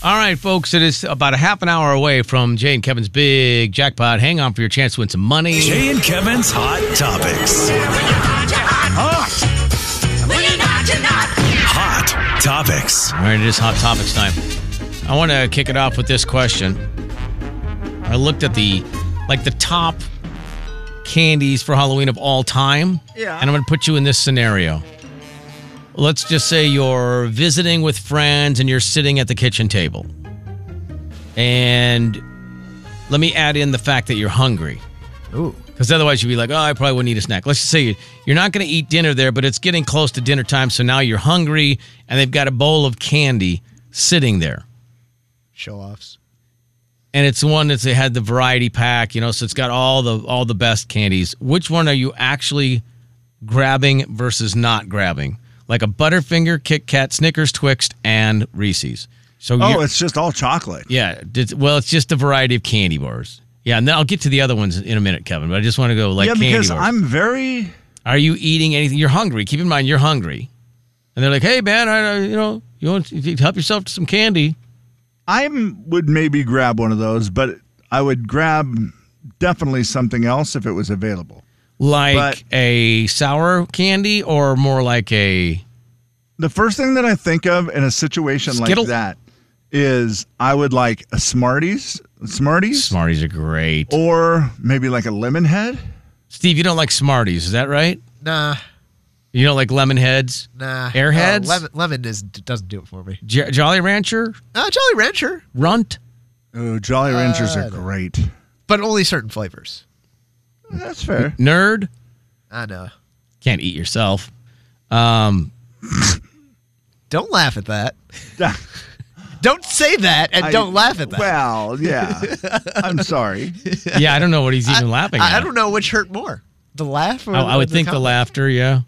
All right, folks, it is about a half an hour away from Jay and Kevin's big jackpot. Hang on for your chance to win some money. Jay and Kevin's Hot Topics. Hot Topics. All right, it is Hot Topics time. I want to kick it off with this question. I looked at the top candies for Halloween of all time. Yeah. And I'm going to put you in this scenario. Let's just say you're visiting with friends and you're sitting at the kitchen table. And let me add in the fact that you're hungry. Ooh. Because otherwise you'd be like, oh, I probably wouldn't eat a snack. Let's just say you're not going to eat dinner there, but it's getting close to dinner time, so now you're hungry, and they've got a bowl of candy sitting there. Show-offs. And it's one that's they had the variety pack, so it's got all the best candies. Which one are you actually grabbing versus not grabbing? Like a Butterfinger, Kit Kat, Snickers, Twix, and Reese's. So it's just all chocolate. Yeah. It's just a variety of candy bars. Yeah, and then I'll get to the other ones in a minute, Kevin, but I just want to go candy because bars. I'm very... Are you eating anything? You're hungry. Keep in mind, you're hungry. And they're like, hey, man, you want to help yourself to some candy. I would maybe grab one of those, but I would grab definitely something else if it was available. Like a sour candy or more like a... The first thing that I think of in a situation Skittle? like that is I would like a Smarties. Smarties? Smarties are great. Or maybe like a Lemon Head. Steve, you don't like Smarties, is that right? Nah. You don't like Lemon Heads? Nah. Airheads? Lemon doesn't do it for me. Jolly Rancher? Jolly Rancher. Runt? Oh, Jolly Ranchers are great. But only certain flavors. That's fair. Nerd? I know. Can't eat yourself. Don't laugh at that. Don't say that and don't laugh at that. Well, yeah. I'm sorry. Yeah, I don't know what he's even laughing at. I don't know which hurt more. The laugh or I would think the laughter, yeah.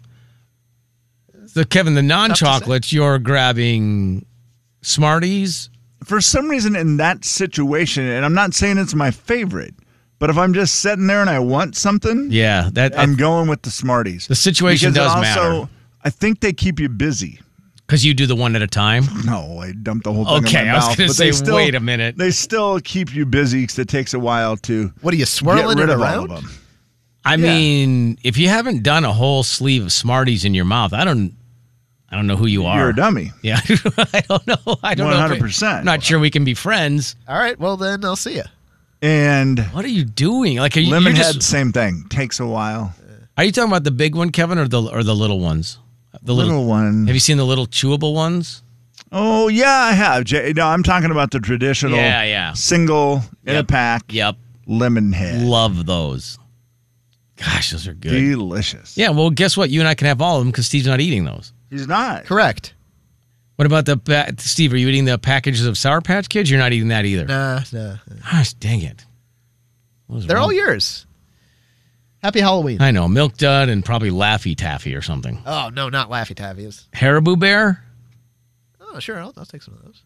So, Kevin, the non-chocolates, you're grabbing Smarties? For some reason in that situation, and I'm not saying it's my favorite, but if I'm just sitting there and I want something, yeah, I'm going with the Smarties. The situation because does also, matter. I think they keep you busy. Because you do the one at a time? No, I dump the whole thing in Okay, my I was mouth. going to say, wait a minute. They still keep you busy because it takes a while to What are you swirling get rid it of around? all of them. I mean, if you haven't done a whole sleeve of Smarties in your mouth, I don't know who you are. You're a dummy. Yeah, I don't know. 100%. I'm not sure we can be friends. All right, well then I'll see you. And what are you doing? Like, are you Lemon just, Head, same thing. Takes a while. Are you talking about the big one, Kevin, or the little ones? The little one. Have you seen the little chewable ones? Oh yeah, I have. No, I'm talking about the traditional. Single in a pack. Yep. Lemon Head. Love those. Gosh, those are good. Delicious. Yeah. Well, guess what? You and I can have all of them because Steve's not eating those. He's not. Correct. What about Steve? Are you eating the packages of Sour Patch Kids? You're not eating that either. Nah. Gosh, dang it. They're all yours. Happy Halloween. I know. Milk Dud and probably Laffy Taffy or something. Oh, no, not Laffy Taffies. Haribo Bear? Oh, sure. I'll take some of those.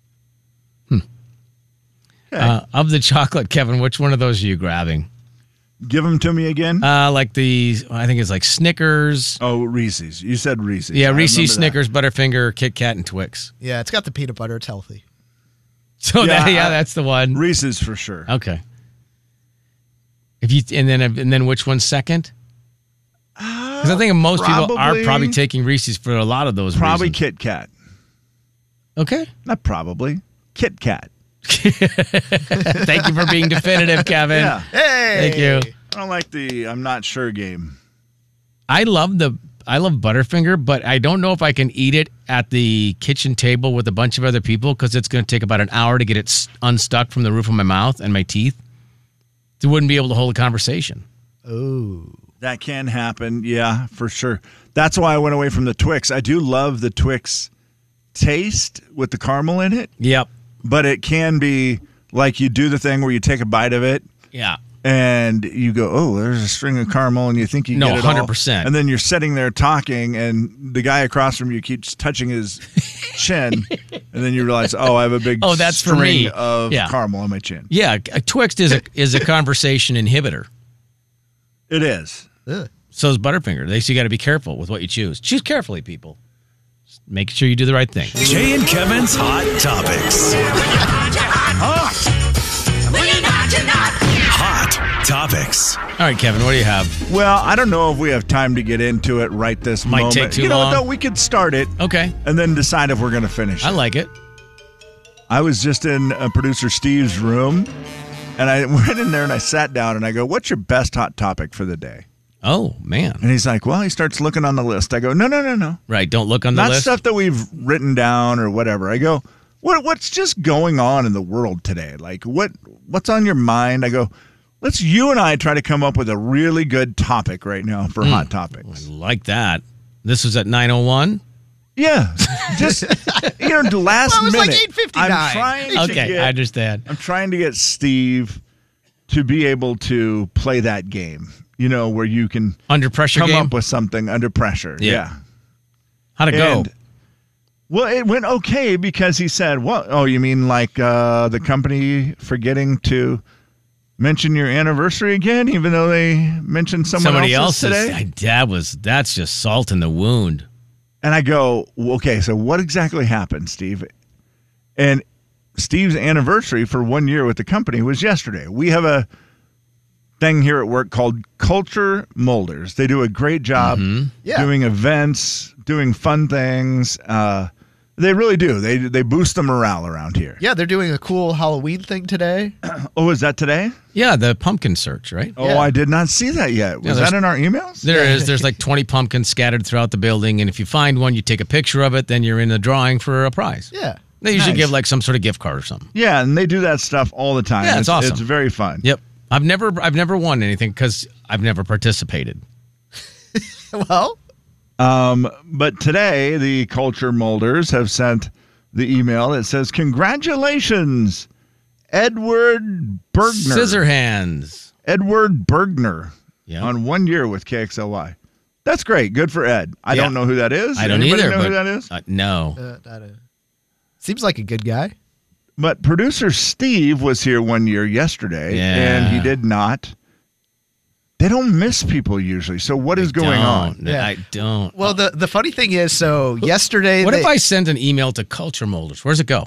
Okay. Of the chocolate, Kevin, which one of those are you grabbing? Give them to me again. Like I think it's like Snickers. Oh, Reese's. You said Reese's. Yeah, I Reese's, remember Snickers, Butterfinger, Kit Kat, and Twix. Yeah, it's got the peanut butter. It's healthy. So that's the one. Reese's for sure. Okay. And then which one's second? Because I think most people are probably taking Reese's for a lot of those Probably reasons. Kit Kat. Okay. Not probably. Kit Kat. Thank you for being definitive, Kevin. Yeah. Hey! Thank you. I don't like the I'm not sure game. I love Butterfinger, but I don't know if I can eat it at the kitchen table with a bunch of other people because it's going to take about an hour to get it unstuck from the roof of my mouth and my teeth. I wouldn't be able to hold a conversation. Oh. That can happen. Yeah, for sure. That's why I went away from the Twix. I do love the Twix taste with the caramel in it. Yep. But it can be like you do the thing where you take a bite of it. Yeah. And you go, oh, there's a string of caramel, and you think you get it 100%. all. And then you're sitting there talking, and the guy across from you keeps touching his chin, and then you realize, oh, I have a big that's string for me. of Yeah. caramel on my chin. Yeah, a Twix is a conversation inhibitor. It is. Ugh. So is Butterfinger. So you got to be careful with what you choose. Choose carefully, people. Make sure you do the right thing. Jay and Kevin's Hot Topics. Hot Topics. All right, Kevin, what do you have? Well, I don't know if we have time to get into it right this Might moment. take too you know long. what, though? We could start it Okay. and then decide if we're going to finish it. I like it. I was just in producer Steve's room, and I went in there and I sat down and I go, what's your best hot topic for the day? Oh, man. And he's like, well, he starts looking on the list. I go, no. Right. Don't look on the Not list. stuff that we've written down or whatever. I go, what's just going on in the world today? Like, what's on your mind? I go, let's you and I try to come up with a really good topic right now for Hot Topics. I like that. This was at 9:01. Yeah. Just, the last Well, it was like minute. 8:59. I'm trying to Okay, get, I understand. I'm trying to get Steve to be able to play that game, where you can Under pressure come game. up with something under pressure. Yeah. How'd it go? Well, it went okay because he said, "What? Oh, you mean like the company forgetting to mention your anniversary again, even though they mentioned somebody else's today?" That's just salt in the wound. And I go, well, "Okay, so what exactly happened, Steve?" And Steve's anniversary for 1 year with the company was yesterday. We have a thing here at work called Culture Molders. They do a great job doing events, doing fun things. They really do. They boost the morale around here. Yeah, they're doing a cool Halloween thing today. Oh, is that today? Yeah, the pumpkin search, right? Oh, Yeah. I did not see that yet. Was there's- that in our emails? There is. There's like 20 pumpkins scattered throughout the building, and if you find one, you take a picture of it, then you're in the drawing for a prize. Yeah. They usually Nice. give like some sort of gift card or something. Yeah, and they do that stuff all the time. Yeah, it's awesome. It's very fun. Yep. I've never won anything because I've never participated. Well, But today, the Culture Molders have sent the email that says, "Congratulations, Edward Bergner." Scissor hands. Edward Bergner Yeah. on 1 year with KXLY. That's great. Good for Ed. I Yeah. don't know who that is. I don't Anybody either. know but, who that is? No. seems like a good guy. But producer Steve was here 1 year yesterday, Yeah. and he did not. They don't miss people usually. So what is going on? Yeah. I don't. Well, the funny thing is, so yesterday, What if I sent an email to Culture Molders? Where's it go?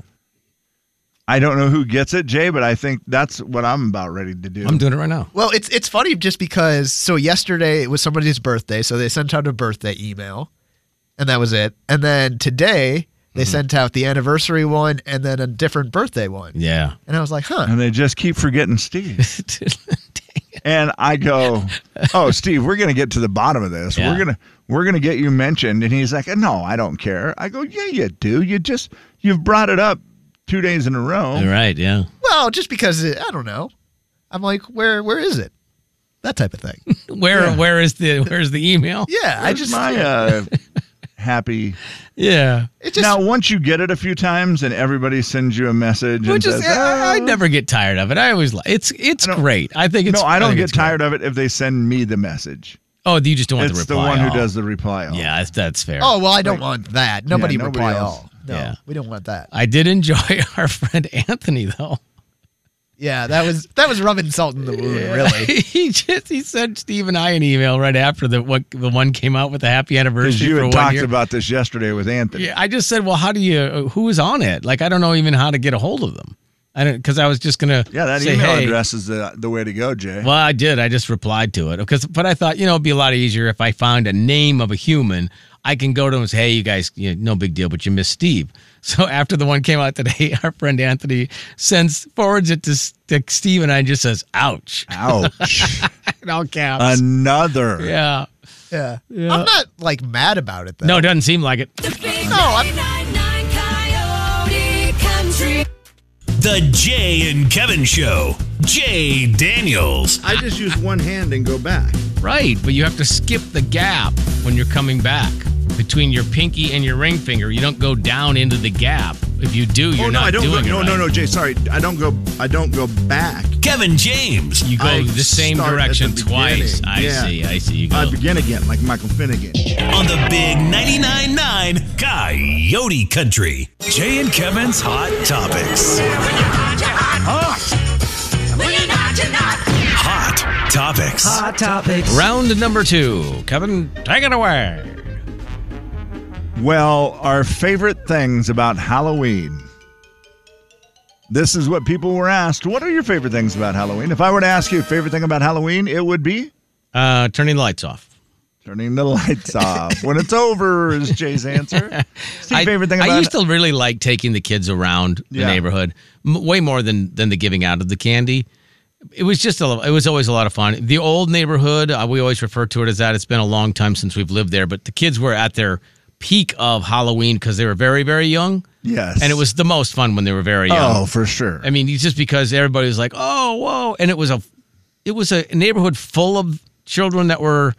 I don't know who gets it, Jay, but I think that's what I'm about ready to do. I'm doing it right now. Well, it's funny just because, so yesterday it was somebody's birthday, so they sent out a birthday email, and that was it. And then today, they sent out the anniversary one and then a different birthday one. Yeah. And I was like, huh. And they just keep forgetting Steve. And I go, "Oh, Steve, we're going to get to the bottom of this. Yeah. We're going to get you mentioned." And he's like, "No, I don't care." I go, "Yeah, you do. You've brought it up 2 days in a row." You're right. Yeah. Well, just because, I don't know. I'm like, where is it? That type of thing. Where's the email? Yeah, I Where's just, my happy. Yeah. it just, Now, once you get it a few times and everybody sends you a message Which and is, says, I never get tired of it. I always like it's great. I think it's. "No, I don't think get it's great. tired of it if they send me the message." Oh, you just don't want It's the the reply. one who all. does the reply all. Yeah, that's fair. oh, well, I don't want that. Nobody nobody reply else. all. No, Yeah. we don't want that. I did enjoy our friend Anthony though. Yeah, that was rubbing salt in the wound, really. he sent Steve and I an email right after the one came out with the happy Because anniversary you for had 1 talked year. about this yesterday with Anthony. Yeah, I just said, well, who is on it? Like, I don't know even how to get a hold of them. Because I was just gonna Yeah, that say, email hey. address is the way to go, Jay. Well, I did. I just replied to it but I thought, it'd be a lot easier if I found a name of a human. I can go to him and say, hey, you guys, no big deal, but you missed Steve. So after the one came out today, our friend Anthony forwards it to Steve and I and just says, ouch. Ouch. In all caps. Another. Yeah. Yeah. I'm not, like, mad about it, though. No, it doesn't seem like it. The Jay and Kevin Show. Jay Daniels. I just use one hand and go back. Right, but you have to skip the gap when you're coming back between your pinky and your ring finger. You don't go down into the gap. If you do, you're not doing it right. No, Jay. Sorry, I don't go back. Kevin James. You go the same start at direction the twice. beginning. I see. You go. I begin again, like Michael Finnegan. On the big 99.9 Coyote Country. Jay and Kevin's Hot Topics. Hot Topics. Round number 2. Kevin, take it away. Well, our favorite things about Halloween. This is what people were asked. What are your favorite things about Halloween? If I were to ask you a favorite thing about Halloween, it would be? Turning the lights off. Turning the lights off. When it's over is Jay's answer. Steve, favorite thing about I used to really like taking the kids around the neighborhood, way more than the giving out of the candy. It was it was always a lot of fun. The old neighborhood, we always refer to it as that. It's been a long time since we've lived there, but the kids were at their peak of Halloween because they were very, very young. Yes. And it was the most fun when they were very young. Oh, for sure. I mean, just because everybody was like, oh, whoa. And it was a neighborhood full of children that were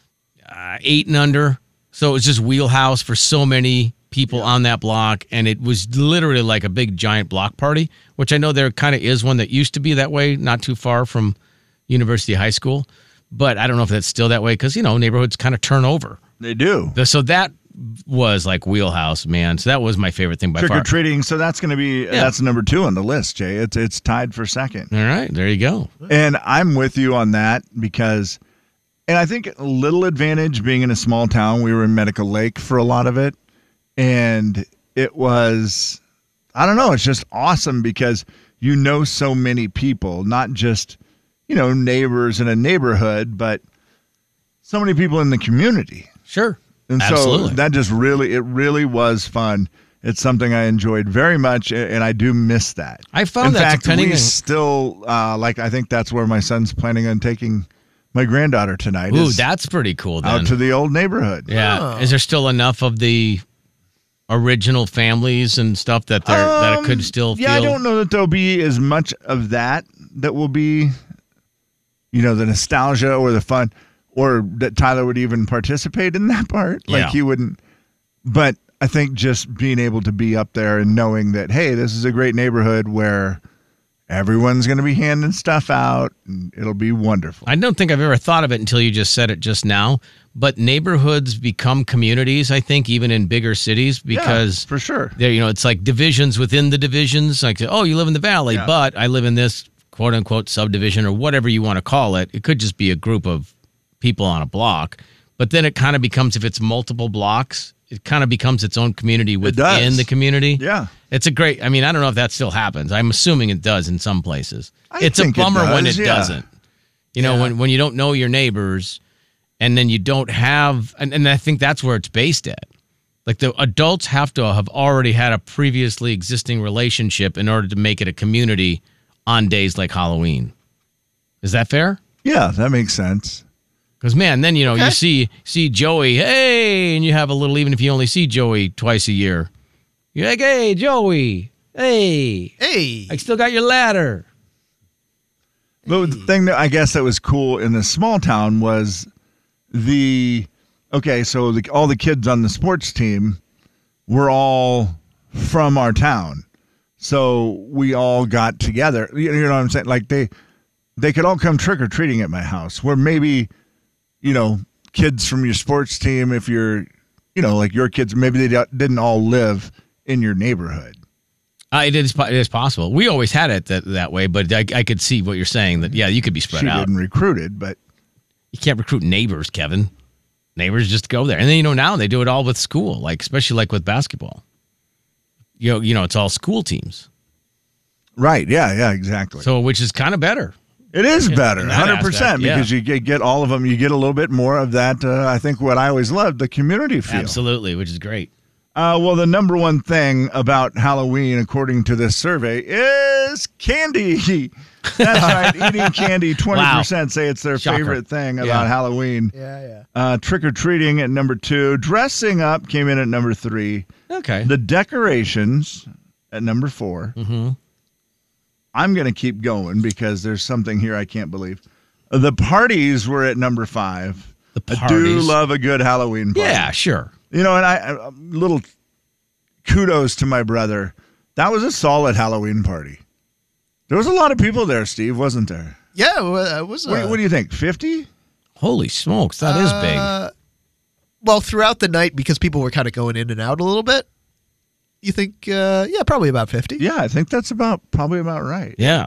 8 and under. So it was just wheelhouse for so many people on that block. And it was literally like a big giant block party, which I know there kind of is one that used to be that way, not too far from University High School. But I don't know if that's still that way because, neighborhoods kind of turn over. They do. So that was like wheelhouse, man. So that was my favorite thing by far. Trick-or-treating. So that's going to be, that's number 2 on the list, Jay. It's tied for second. All right. There you go. And I'm with you on that because... And I think a little advantage being in a small town. We were in Medical Lake for a lot of it. And it was, I don't know, it's just awesome because so many people, not just, neighbors in a neighborhood, but so many people in the community. Sure. And Absolutely. So that just really was fun. It's something I enjoyed very much, and I do miss that. I found in that fact, depending we on... still, I think that's where my son's planning on taking my granddaughter tonight. Ooh, that's pretty cool then. Out to the old neighborhood. Yeah. Is there still enough of the original families and stuff that it could still feel? Yeah, I don't know that there'll be as much of that will be, the nostalgia or the fun, or that Tyler would even participate in that part. Like he wouldn't. But I think just being able to be up there and knowing that, hey, this is a great neighborhood where everyone's going to be handing stuff out, and it'll be wonderful. I don't think I've ever thought of it until you just said it just now, but neighborhoods become communities, I think, even in bigger cities, because for sure. It's like divisions within the divisions. Like, oh, you live in the valley, but I live in this quote-unquote subdivision or whatever you want to call it. It could just be a group of people on a block, but then it kind of becomes, if it's multiple blocks, it kind of becomes its own community within the community. Yeah. It's a great, I don't know if that still happens. I'm assuming it does in some places. It's a bummer when it doesn't. When you don't know your neighbors and then you don't have, and I think that's where it's based at. Like the adults have to have already had a previously existing relationship in order to make it a community on days like Halloween. Is that fair? Yeah, that makes sense. Because, man, then, you see Joey, hey, and you have a little, even if you only see Joey twice a year. You're like, hey, Joey, hey, I still got your ladder. But the thing that I guess that was cool in the small town was all the kids on the sports team were all from our town. So we all got together. You know what I'm saying? Like they could all come trick-or-treating at my house where maybe, kids from your sports team, if you're, like your kids, maybe they didn't all live in your neighborhood. It is possible. We always had it that way, but I could see what you're saying, that, you could be spread out. She didn't recruit it, but... You can't recruit neighbors, Kevin. Neighbors just go there. And then, now they do it all with school, like especially like with basketball. It's all school teams. Right, yeah, exactly. So, which is kind of better. It is better, 100%, aspect, because you get all of them. You get a little bit more of that, I think what I always loved, the community feel. Absolutely, which is great. Well, the number one thing about Halloween, according to this survey, is candy. That's right, eating candy. 20% say it's their favorite thing about Halloween. Yeah. Trick-or-treating at number 2. Dressing up came in at number 3. Okay. The decorations at number 4. Mm-hmm. I'm going to keep going because there's something here I can't believe. The parties were at number 5. The parties. I do love a good Halloween party. Yeah, sure. And I little kudos to my brother. That was a solid Halloween party. There was a lot of people there, Steve, wasn't there? Yeah, it was. What do you think, 50? Holy smokes, that is big. Well, throughout the night, because people were kind of going in and out a little bit, you think, probably about 50. Yeah, I think that's probably about right. Yeah,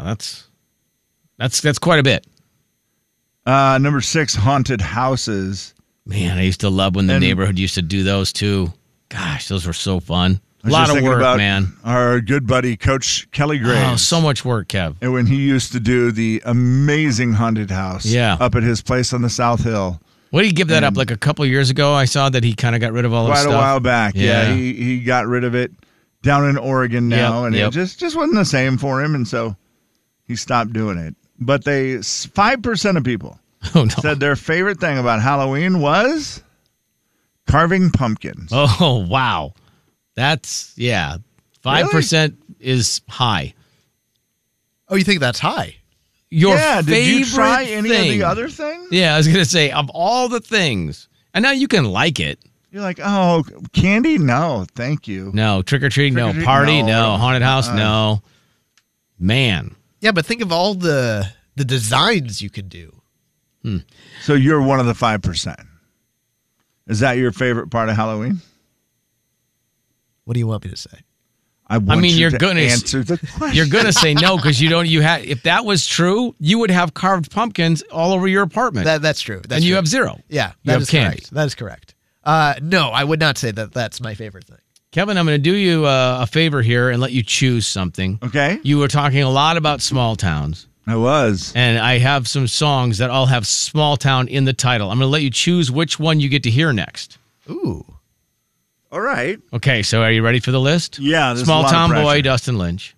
that's quite a bit. Number 6, haunted houses. Man, I used to love when the neighborhood used to do those too. Gosh, those were so fun. I A was lot just of thinking work, about man. Our good buddy, Coach Kelly Graves. Oh, so much work, Kev. And when he used to do the amazing haunted house Yeah. up at his place on the South Hill. What did he give that up? Like a couple years ago, I saw that he kind of got rid of all his Quite stuff. a while back. Yeah, Yeah. he got rid of it down in Oregon now, Yep, and yep. it just wasn't the same for him, and so he stopped doing it. But 5% of people Oh, no. said their favorite thing about Halloween was carving pumpkins. Oh, wow. That's, yeah. 5% is high. Oh, you think that's high? Your yeah, did you favorite try any of thing. the other things? Yeah, I was going to say, of all the things, and now you can like it. You're like, oh, candy? No, thank you. No, trick-or-treating, no. Trick-or-treat, Party, no. no. Haunted house, no. Man. Yeah, but think of all the designs you could do. So you're one of the 5%. Is that your favorite part of Halloween? What do you want me to say? I want mean, you you're to gonna- answer the question. You're going to say no because you don't. If that was true, you would have carved pumpkins all over your apartment. That's true. That's and you true. have zero. Yeah, You that have is candy. correct. That is correct. No, I would not say that that's my favorite thing. Kevin, I'm going to do you a favor here and let you choose something. Okay. You were talking a lot about small towns, I was. and I have some songs that all have small town in the title. I'm going to let you choose which one you get to hear next. Ooh. All right. Okay, so are you ready for the list? Yeah, this is a Small lot of Town Boy, pressure. Dustin Lynch.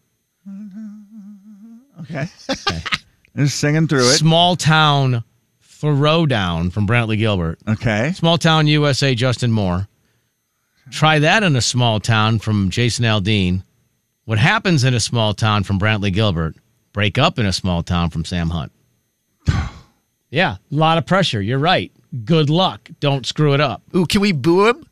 Okay. Just singing through it. Small Town Throwdown from Brantley Gilbert. Okay. Small Town USA, Justin Moore. Try That in a Small Town from Jason Aldean. What Happens in a Small Town from Brantley Gilbert. Break Up in a Small Town from Sam Hunt. Yeah, a lot of pressure. You're right. Good luck. Don't screw it up. Ooh, can we boo him?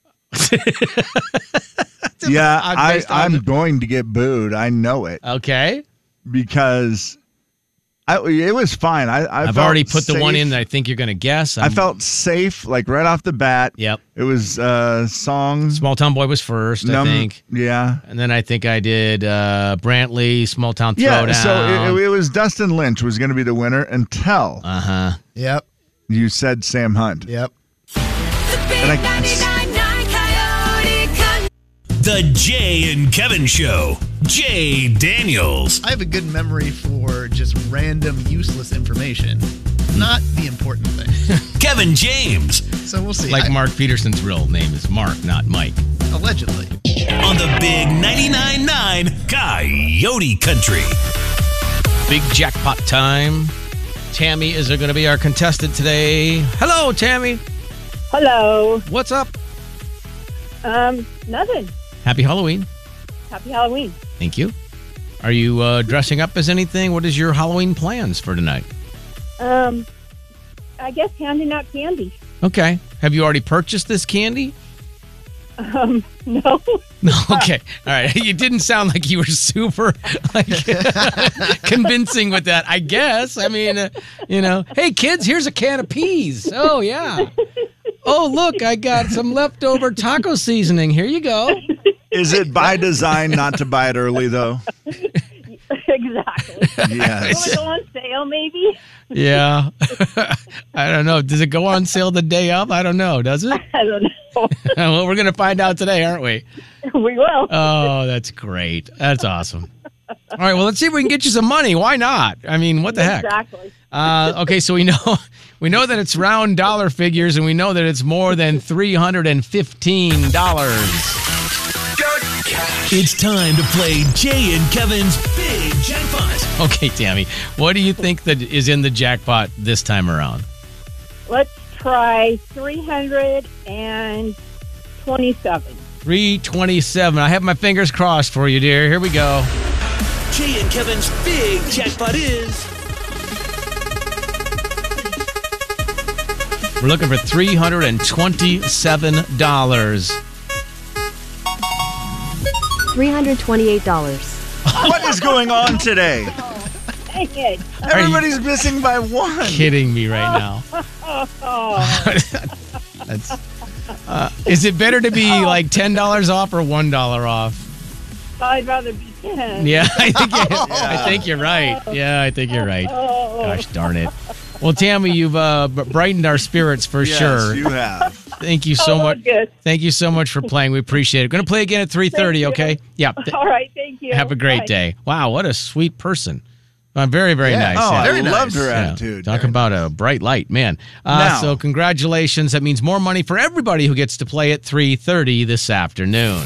Yeah, based on I'm the- going to get booed. I know it Okay. because it was fine. I've felt already put the one safe. in that I think you're going to guess. I felt safe, like right off the bat. Yep. It was songs. Small Town Boy was first, I think. Yeah. And then I think I did Brantley, Small Town Throwdown. Yeah, so it was Dustin Lynch was going to be the winner until Uh-huh. Yep. you said Sam Hunt. Yep. And The Jay and Kevin Show. Jay Daniels. I have a good memory for just random, useless information, not the important thing. Kevin James. So we'll see. Like Mark Peterson's real name is Mark, not Mike. Allegedly. On the big 99.9 Coyote Country. Big jackpot time. Tammy is going to be our contestant today. Hello, Tammy. Hello. What's up? Nothing. Happy Halloween. Happy Halloween. Thank you. Are you dressing up as anything? What is your Halloween plans for tonight? I guess handing out candy. Okay. Have you already purchased this candy? No. No. Okay. All right. You didn't sound like you were super like convincing with that. I guess. I mean, hey kids, here's a can of peas. Oh yeah. Oh look, I got some leftover taco seasoning. Here you go. Is it by design not to buy it early though? Exactly. Will Yes. it go on sale, maybe? Yeah. I don't know. Does it go on sale the day of? I don't know. Does it? I don't know. Well, we're going to find out today, aren't we? We will. Oh, that's great. That's awesome. All right. Well, let's see if we can get you some money. Why not? I mean, what the heck? Exactly. Okay. So we know that it's round dollar figures, and we know that it's more than $315. It's time to play Jay and Kevin's Big Jackpot. Okay, Tammy. What do you think that is in the jackpot this time around? Let's try 327. 327. I have my fingers crossed for you, dear. Here we go. Jay and Kevin's Big Jackpot is We're looking for $327. $328. What is going on today? Dang it. Everybody's missing by one. Kidding me right now. That's, is it better to be like $10 off or $1 off? I'd rather be 10. Yeah, I think you're right. Yeah, I think you're right. Gosh darn it. Well, Tammy, you've brightened our spirits for Yes, sure. you have. Thank you so Oh, much. good. Thank you so much for playing. We appreciate it. Going to play again at 3:30, Thank you. okay? Yeah. All right. Thank you. Have a great Bye. day. Wow, what a sweet person. Very, very Yeah. nice. Oh, yeah. Very I loved her Yeah. attitude. Talk about a bright light, man. Now- So congratulations. That means more money for everybody who gets to play at 3:30 this afternoon.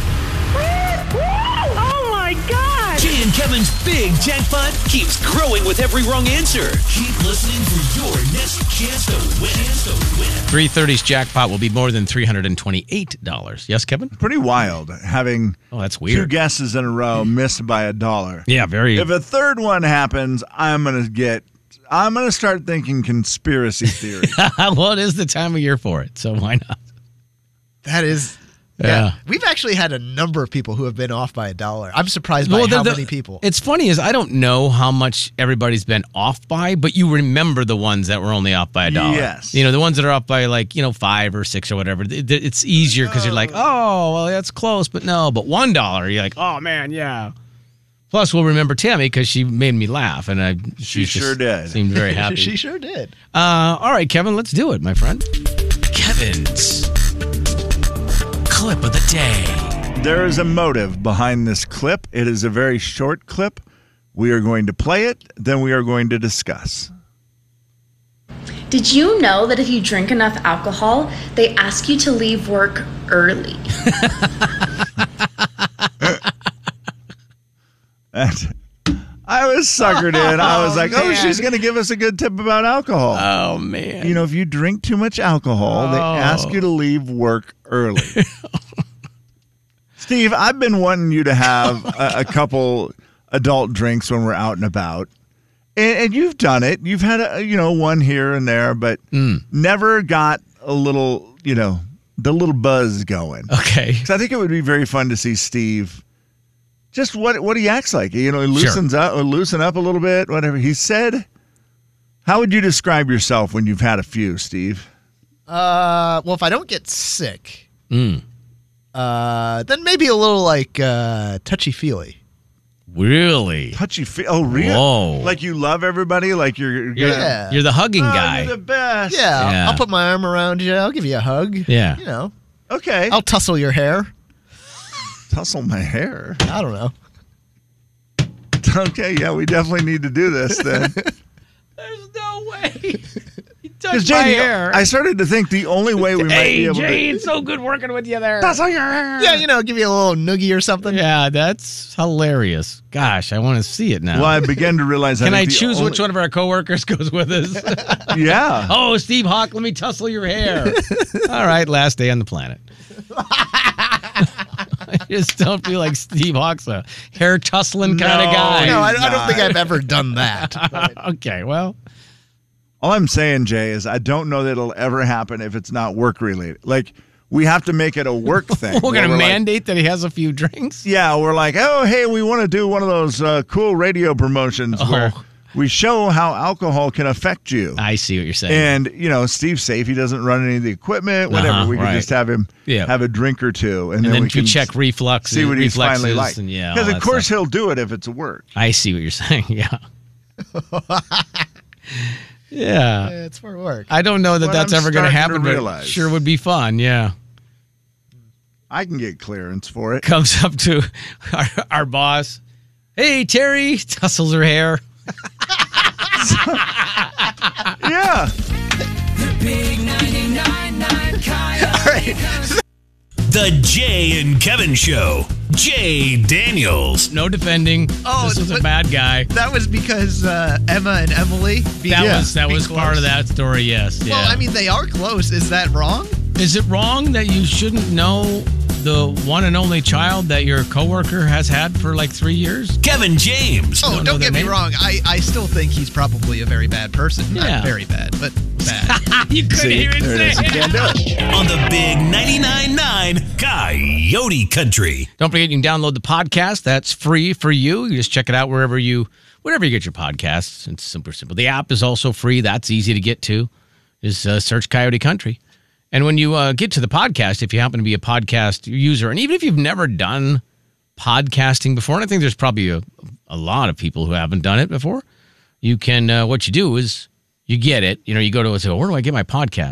Oh my God! Jay and Kevin's big jackpot keeps growing with every wrong answer. Keep listening for your next chance to win. 3:30's jackpot will be more than $328. Yes, Kevin? Pretty wild having Oh, that's two weird. guesses in a row missed by $1. Yeah, very. If a third one happens, I'm gonna start thinking conspiracy theory. Well, it is the time of year for it, so why not? That is. Yeah. We've actually had a number of people who have been off by $1. I'm surprised by how many people. It's funny is I don't know how much everybody's been off by, but you remember the ones that were only off by $1. Yes. You know, the ones that are off by 5 or 6 or whatever. It's easier because you're like, oh, well, that's close, but no. But $1, you're like, oh, man, yeah. Plus, we'll remember Tammy because she made me laugh, and She just sure did. Seemed very happy. She sure did. All right, Kevin, let's do it, my friend. Kevin's clip of the day. There is a motive behind this clip. It is a very short clip. We are going to play it, then we are going to discuss. Did you know that if you drink enough alcohol, they ask you to leave work early? I was suckered in. I was like, oh, man. she's going to give us a good tip about alcohol. Oh, man. You know, if you drink too much alcohol, they ask you to leave work early. Steve, I've been wanting you to have a couple adult drinks when we're out and about. And you've done it. You've had, one here and there, but never got a little, the little buzz going. Okay. So I think it would be very fun to see Steve, just what he acts like. He loosens up, or loosen up a little bit, whatever. He said, how would you describe yourself when you've had a few, Steve? Well, if I don't get sick, then maybe a little touchy-feely. Really? Touchy feel. Oh, really? Whoa. Like you love everybody? Like you're gonna, Yeah. You're the hugging guy. You're the best. Yeah, Yeah. I'll put my arm around you. I'll give you a hug. Yeah. Okay. I'll tussle your hair. Tussle my hair. I don't know. Okay, yeah, we definitely need to do this then. There's no way. You Because touched my Jay, hair. I started to think the only way we might be Hey, able Jay, to it's so good working with you there. Yeah, give you a little noogie or something. Yeah, that's hilarious. Gosh, I want to see it now. Well, I began to realize. Can I think the choose only- which one of our coworkers goes with us? Yeah. Oh, Steve Hawk, let me tussle your hair. All right, last day on the planet. I just don't feel like Steve Hawk's a hair tussling kind of No, guy. No, I He's don't think not. I've ever done that. but- Okay, well, All I'm saying, Jay, is I don't know that it'll ever happen if it's not work related. Like we have to make it a work thing. we're where going to like, mandate that he has a few drinks. yeah, we're like, oh, hey, we want to do one of those cool radio promotions where we show how alcohol can affect you. I see what you're saying. And, Steve's safe. He doesn't run any of the equipment, whatever. Uh-huh, we can right. just have him Yeah. have a drink or two. And and then we we can check reflux. see what he's reflexes finally like. And yeah, Because, all of that course, stuff. he'll do it if it's work. I see what you're saying. Yeah. Yeah. It's for work. I don't know that What that's I'm ever going to starting happen, to but it realize. sure would be fun. Yeah. I can get clearance for it. Comes up to our boss. Hey, Terry, tussles her hair. Yeah. The Jay and Kevin Show. Jay Daniels. No defending. Oh, this was a but- bad guy. That was because Emma and Emily. That was part of that story. Yes. Yeah. Well, I mean, they are close. Is that wrong? Is it wrong that you shouldn't know the one and only child that your coworker has had for like 3 years? Kevin James. Oh, know don't their get me name? wrong. I still think he's probably a very bad person. Yeah. Not very bad, but bad. You couldn't See, even there it say is. You it. can't do it. On the big 99.9 Coyote Country. Don't forget you can download the podcast. That's free for you. You just check it out wherever you get your podcasts. It's super simple. The app is also free. That's easy to get to. Just search Coyote Country. And when you get to the podcast, if you happen to be a podcast user, and even if you've never done podcasting before, and I think there's probably a lot of people who haven't done it before, you can, what you do is you get it. You go to, where do I get my podcasts? If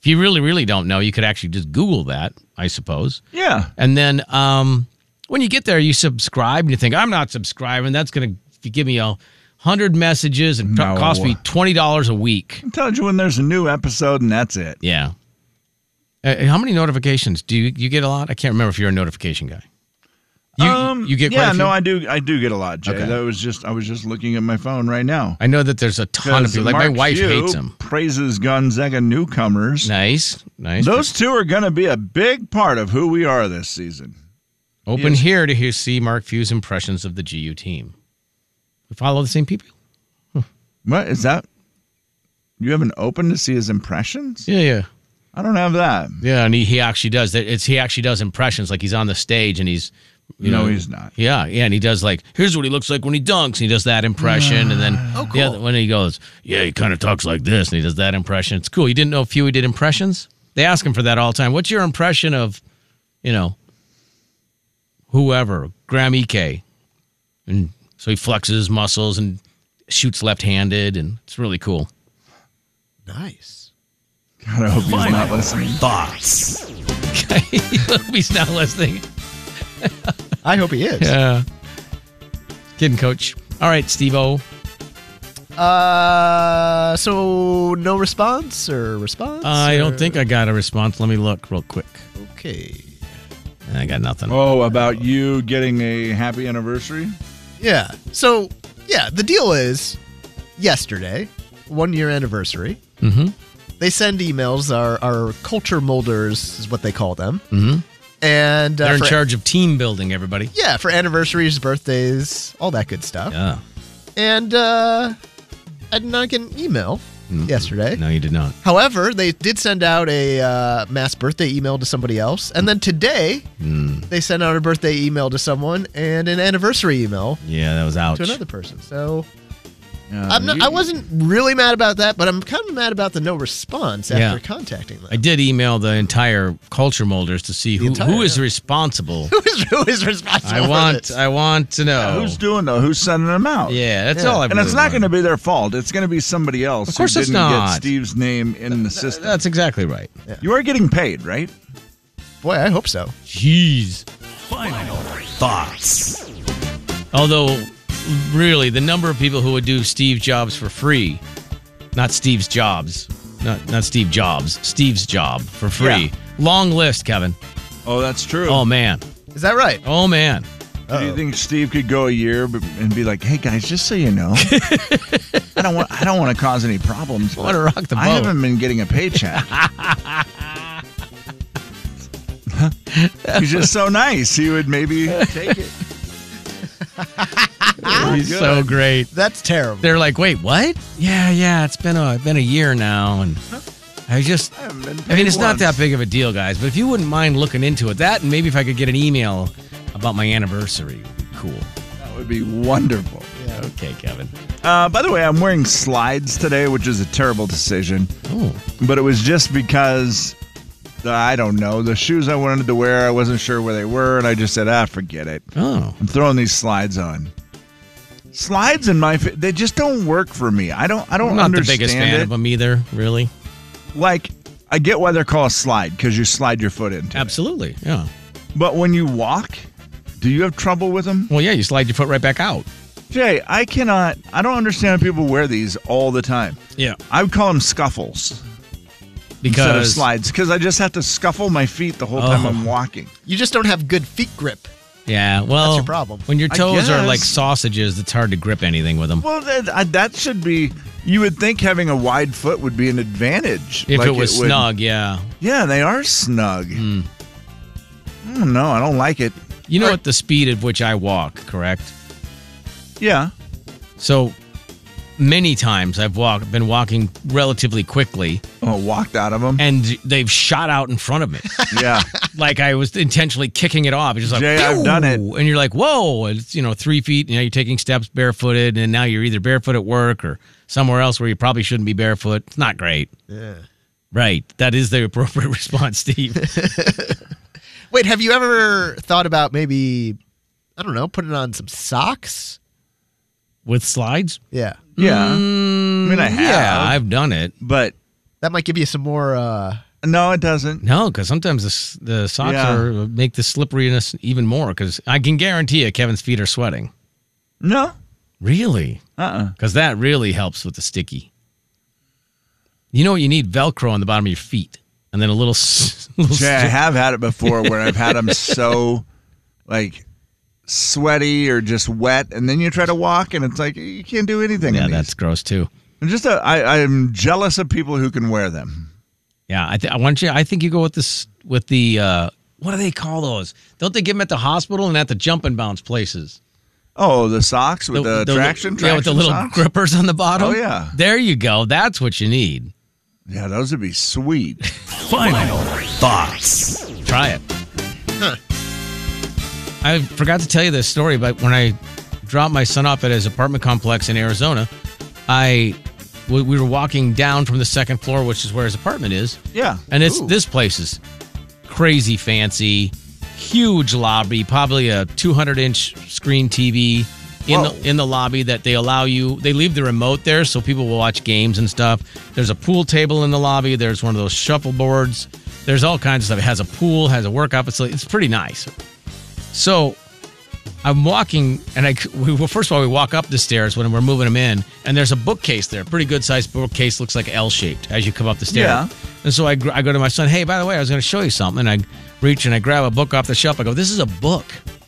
you really, really don't know, you could actually just Google that, I suppose. Yeah. And then when you get there, you subscribe and you think, I'm not subscribing. That's going to give me 100 messages and No. cost me $20 a week. It tells you when there's a new episode, and that's it. Yeah. How many notifications? Do you get a lot? I can't remember if you're a notification guy. You get quite a few? no, I do get a lot, Jay. Okay. I was just looking at my phone right now. I know that there's a ton of people. Like my Mark wife Few hates them. Praises Gonzaga newcomers. Nice. Those two are going to be a big part of who we are this season. Open Yes. here to see Mark Few's impressions of the GU team. We follow the same people. What is that? You haven't opened to see his impressions? Yeah. I don't have that. Yeah, and he actually does that. He actually does impressions, like he's on the stage and he's, No, he's not. Yeah, and he does like, here's what he looks like when he dunks, and he does that impression, and then the other, when he goes, yeah, he kind of talks like this, and he does that impression. It's cool. You didn't know Fewy did impressions? They ask him for that all the time. What's your impression of, whoever, Graham Ike? And so he flexes his muscles and shoots left-handed, and it's really cool. Nice. God, I hope he's not listening. Thoughts. He's not listening. I hope he is. Yeah. Kidding, Coach. All right, Steve-O. So no response or response? I or- don't think I got a response. Let me look real quick. Okay. I got nothing. Oh, about you getting a happy anniversary? Yeah. So, yeah, the deal is yesterday, 1 year anniversary. Mm-hmm. They send emails, our culture molders is what they call them. Mm-hmm. And They're in for- charge of team building, everybody. Yeah, for anniversaries, birthdays, all that good stuff. Yeah. And I did not get an email yesterday. No, you did not. However, they did send out a mass birthday email to somebody else. And then today, they sent out a birthday email to someone and an anniversary email Yeah, that was ouch. to another person. So Yeah, I wasn't really mad about that, but I'm kind of mad about the no response after Yeah. contacting them. I did email the entire culture molders to see who is yeah. responsible. Who is responsible for this? I want to know. Who's doing though? Who's sending them out? Yeah, that's Yeah. all I And it's not going to be their fault. It's going to be somebody else Of course who it's didn't not. get Steve's name in the system. That's exactly right. You are getting paid, right? Boy, I hope so. Jeez. Final thoughts. Although, really, the number of people who would do Steve Jobs for free, not Steve's Jobs, not Steve Jobs, Steve's job for free. Yeah. Long list, Kevin. Oh, that's true. Oh, man. Is that right? Oh, man. Do you think Steve could go a year and be like, "Hey guys, just so you know, I don't want to cause any problems. I want to rock the boat. I haven't been getting a paycheck." He's just so nice. He would maybe take it. He's so great. That's terrible. They're like, wait, what? Yeah. It's been a year now, and I haven't been mean, paid it's not once. that big of a deal, guys. But if you wouldn't mind looking into it, that and maybe if I could get an email about my anniversary, would be cool. That would be wonderful. Okay, Kevin. By the way, I'm wearing slides today, which is a terrible decision. Oh, But it was just because, I don't know, the shoes I wanted to wear, I wasn't sure where they were, and I just said, forget it. oh. I'm throwing these slides on. Slides in they just don't work for me. I don't I'm not the understand biggest fan it. of them either, really. Like, I get why they're called a slide, because you slide your foot into it. Absolutely, yeah. But when you walk, do you have trouble with them? Well, yeah, you slide your foot right back out. Jay, I don't understand how people wear these all the time. Yeah. I would call them scuffles instead of Because slides, because I just have to scuffle my feet the whole time Oh. I'm walking. You just don't have good feet grip. yeah, well, That's your problem. When your I toes are guess. like sausages, it's hard to grip anything with them. Well, that should be. You would think having a wide foot would be an advantage. If Like it was would- snug, yeah. Yeah, they are snug. Hmm. I don't know. I don't like it. You know at the speed at which I walk, correct? Yeah. So many times I've been walking relatively quickly, Oh, walked out of them. and they've shot out in front of me. Yeah. Like I was intentionally kicking it off. It's just like, Jay, I've done it. "Pew!" And you're like, whoa, it's 3 feet. You're taking steps barefooted, and now you're either barefoot at work or somewhere else where you probably shouldn't be barefoot. It's not great. Yeah. Right. That is the appropriate response, Steve. Wait, have you ever thought about maybe, I don't know, putting on some socks? With slides? Yeah. Yeah. I mean, I have. Yeah, I've done it. But That might give you some more No, it doesn't. No, because sometimes the socks make the slipperiness even more. Because I can guarantee you, Kevin's feet are sweating. No. Really? Because that really helps with the sticky. You know what you need? Velcro on the bottom of your feet, and then a little. Jay, I have had it before where I've had them so, like, sweaty or just wet, and then you try to walk, and it's like you can't do anything. Yeah, that's gross too. I'm jealous of people who can wear them. Yeah, I think you go with this with the what do they call those? Don't they give them at the hospital and at the jump and bounce places? Oh, the socks with the traction yeah, with the little socks? grippers on the bottom. Oh yeah, there you go. That's what you need. Yeah, those would be sweet. Final thoughts. Try it. I forgot to tell you this story, but when I dropped my son off at his apartment complex in Arizona, we were walking down from the second floor, which is where his apartment is. Yeah. And this place is crazy fancy, huge lobby, probably a 200-inch screen TV in the lobby that they allow you. They leave the remote there so people will watch games and stuff. There's a pool table in the lobby. There's one of those shuffleboards. There's all kinds of stuff. It has a pool, has a workout facility. It's pretty nice. So I'm walking, and first of all, we walk up the stairs when we're moving them in, and there's a bookcase there. Pretty good-sized bookcase, looks like L-shaped as you come up the stairs. Yeah. And so I go to my son, hey, by the way, I was going to show you something. And I reach and I grab a book off the shelf. I go, this is a book.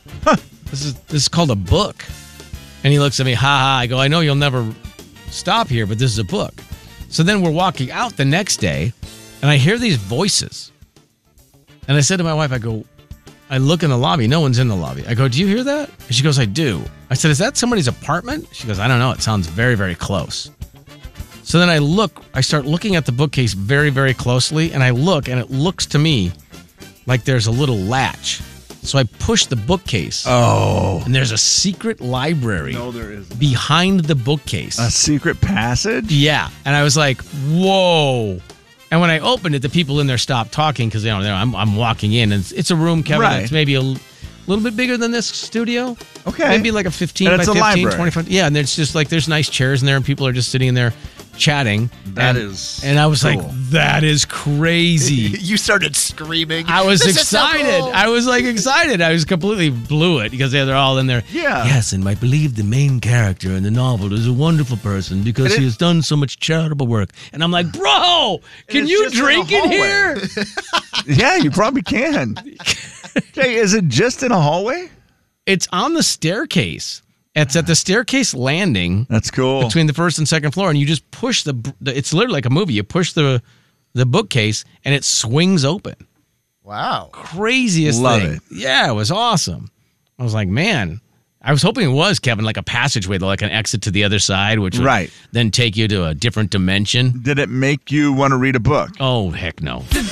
This is called a book. And he looks at me, ha ha. I go, I know you'll never stop here, but this is a book. So then we're walking out the next day, and I hear these voices. And I said to my wife, I look in the lobby. No one's in the lobby. I go, do you hear that? And she goes, I do. I said, is that somebody's apartment? She goes, I don't know. It sounds very, very close. So then I start looking at the bookcase very, very closely, and I look, and it looks to me like there's a little latch. So I push the bookcase. Oh. And there's a secret library there isn't. behind the bookcase. A secret passage? Yeah. And I was like, whoa. And when I opened it, the people in there stopped talking because I'm walking in, and it's a room, Kevin. Right. It's maybe a little bit bigger than this studio. Okay. Maybe like a 15 and by it's 15, a library. 25. Yeah, and it's just like there's nice chairs in there, and people are just sitting in there chatting. And I was cool. like, that is crazy. You started screaming. I was "This is so excited. cool." I was like excited. I was completely blew it because they're all in there. Yeah. Yes, and I believe the main character in the novel is a wonderful person because he has done so much charitable work. And I'm like, bro, can it's you just in drink the in here? Yeah, you probably can. Jay, is it just in a hallway? It's on the staircase. It's at the staircase landing. That's cool. Between the first and second floor, and you just push it's literally like a movie. You push the bookcase, and it swings open. Wow. Craziest Love thing. it. Yeah, it was awesome. I was like, man, I was hoping it was, Kevin, like a passageway, like an exit to the other side, which would then take you to a different dimension. Did it make you want to read a book? Oh, heck no. The